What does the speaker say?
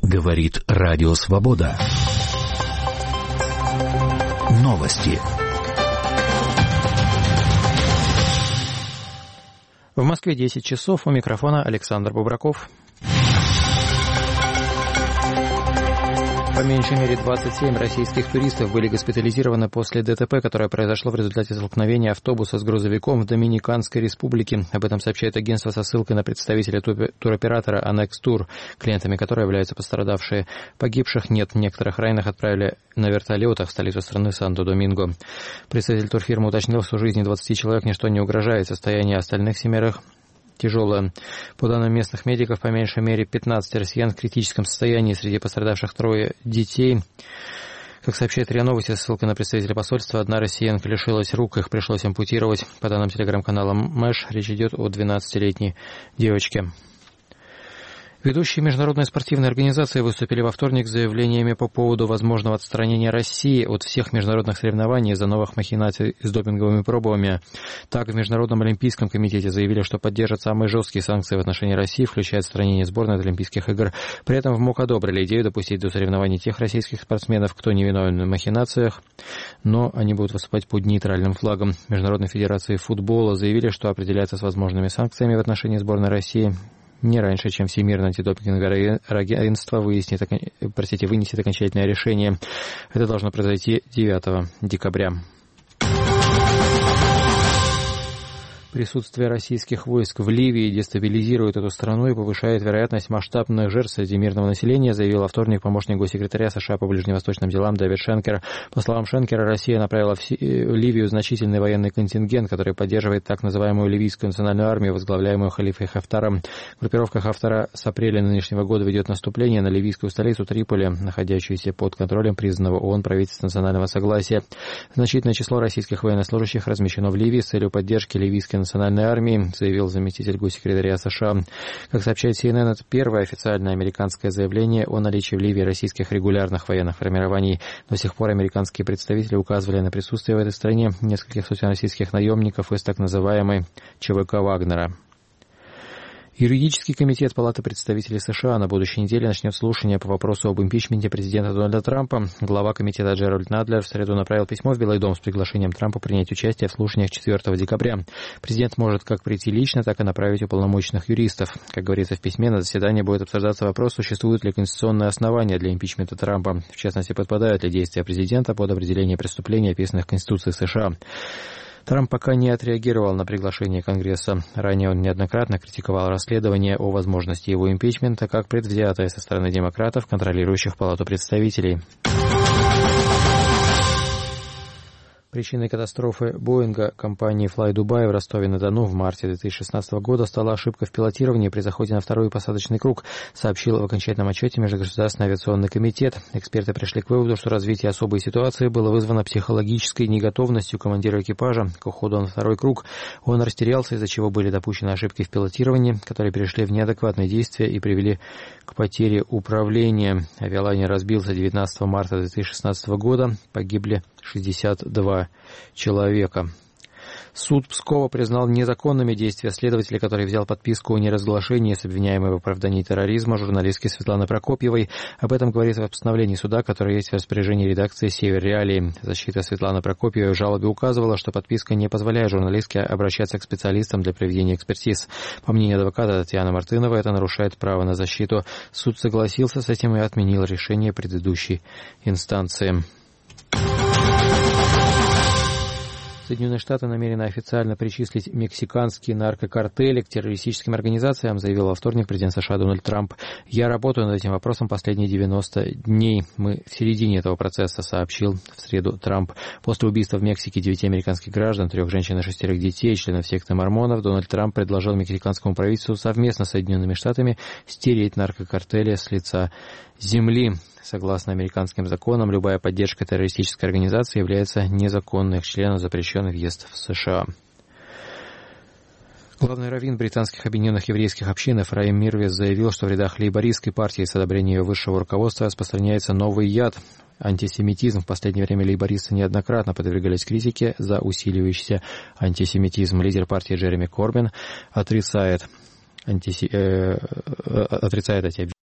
Говорит Радио Свобода. Новости. В Москве 10 часов. У микрофона Александр Бубраков. По меньшей мере 27 российских туристов были госпитализированы после ДТП, которое произошло в результате столкновения автобуса с грузовиком в Доминиканской Республике. Об этом сообщает агентство со ссылкой на представителя туроператора Annex Tour, клиентами которой являются пострадавшие. Погибших нет, некоторых раненых отправили на вертолетах в столицу страны Санто-Доминго. Представитель турфирмы уточнил, что жизни 20 человек ничто не угрожает, состояние остальных 7 тяжелое. По данным местных медиков, по меньшей мере 15 россиян в критическом состоянии, среди пострадавших 3 детей. Как сообщает РИА Новости, со ссылкой на представителя посольства, 1 россиянка лишилась рук, их пришлось ампутировать. По данным телеграм-канала МЭШ, речь идет о 12-летней девочке. Ведущие международные спортивные организации выступили во вторник с заявлениями по поводу возможного отстранения России от всех международных соревнований из-за новых махинаций с допинговыми пробами. Так, в Международном олимпийском комитете заявили, что поддержат самые жесткие санкции в отношении России, включая отстранение сборной от Олимпийских игр. При этом в МОК одобрили идею допустить до соревнований тех российских спортсменов, кто не виновен в махинациях, но они будут выступать под нейтральным флагом. Международной федерации футбола заявили, что определяется с возможными санкциями в отношении сборной России не раньше, чем Всемирное антидопинговое агентство вынесет окончательное решение. Это должно произойти 9 декабря. Присутствие российских войск в Ливии дестабилизирует эту страну и повышает вероятность масштабных жертв среди мирного населения, заявил во вторник помощник госсекретаря США по ближневосточным делам Дэвид Шенкер. По словам Шенкера, Россия направила в Ливию значительный военный контингент, который поддерживает так называемую ливийскую национальную армию, возглавляемую халифой Хафтаром. Группировка Хафтара с апреля нынешнего года ведет наступление на ливийскую столицу Триполи, находящуюся под контролем признанного ООН правительства национального согласия. Значительное число российских военнослужащих размещено в Ливии с целью поддержки ливийской национальной армии, заявил заместитель госсекретаря США. Как сообщает CNN, это первое официальное американское заявление о наличии в Ливии российских регулярных военных формирований. До сих пор американские представители указывали на присутствие в этой стране нескольких сотен российских наемников из так называемой ЧВК Вагнера. Юридический комитет Палаты представителей США на будущей неделе начнет слушание по вопросу об импичменте президента Дональда Трампа. Глава комитета Джеральд Надлер в среду направил письмо в Белый дом с приглашением Трампа принять участие в слушаниях 4 декабря. Президент может как прийти лично, так и направить уполномоченных юристов. Как говорится в письме, на заседании будет обсуждаться вопрос, существуют ли конституционные основания для импичмента Трампа. В частности, подпадают ли действия президента под определение преступлений, описанных в Конституции США. Трамп пока не отреагировал на приглашение Конгресса. Ранее он неоднократно критиковал расследование о возможности его импичмента как предвзятое со стороны демократов, контролирующих Палату представителей. Причиной катастрофы Боинга компании Fly Dubai в Ростове-на-Дону в марте 2016 года стала ошибка в пилотировании при заходе на второй посадочный круг, сообщил в окончательном отчете Межгосударственный авиационный комитет. Эксперты пришли к выводу, что развитие особой ситуации было вызвано психологической неготовностью командира экипажа к уходу на второй круг. Он растерялся, из-за чего были допущены ошибки в пилотировании, которые перешли в неадекватные действия и привели к потере управления. Авиалайнер разбился 19 марта 2016 года, погибли 62 человека. Суд Пскова признал незаконными действия следователя, который взял подписку о неразглашении с обвиняемой в оправдании терроризма журналистки Светланы Прокопьевой. Об этом говорится в постановлении суда, которое есть в распоряжении редакции «Север Реалии». Защита Светланы Прокопьевой в жалобе указывала, что подписка не позволяет журналистке обращаться к специалистам для проведения экспертиз. По мнению адвоката Татьяны Мартыновой, это нарушает право на защиту. Суд согласился с этим и отменил решение предыдущей инстанции. Соединенные Штаты намерены официально причислить мексиканские наркокартели к террористическим организациям, заявил во вторник президент США Дональд Трамп. «Я работаю над этим вопросом последние 90 дней. Мы в середине этого процесса», сообщил в среду Трамп. После убийства в Мексике 9 американских граждан, 3 женщин и 6 детей, членов секты мормонов, Дональд Трамп предложил мексиканскому правительству совместно с Соединенными Штатами стереть наркокартели с лица земли. Согласно американским законам, любая поддержка террористической организации является незаконной. К члену запрещен въезд в США. Главный раввин британских объединенных еврейских общин Эфраим Мирвис заявил, что в рядах лейбористской партии с одобрением ее высшего руководства распространяется новый яд – антисемитизм. В последнее время лейбористы неоднократно подвергались критике за усиливающийся антисемитизм. Лидер партии Джереми Корбин отрицает эти обвинения.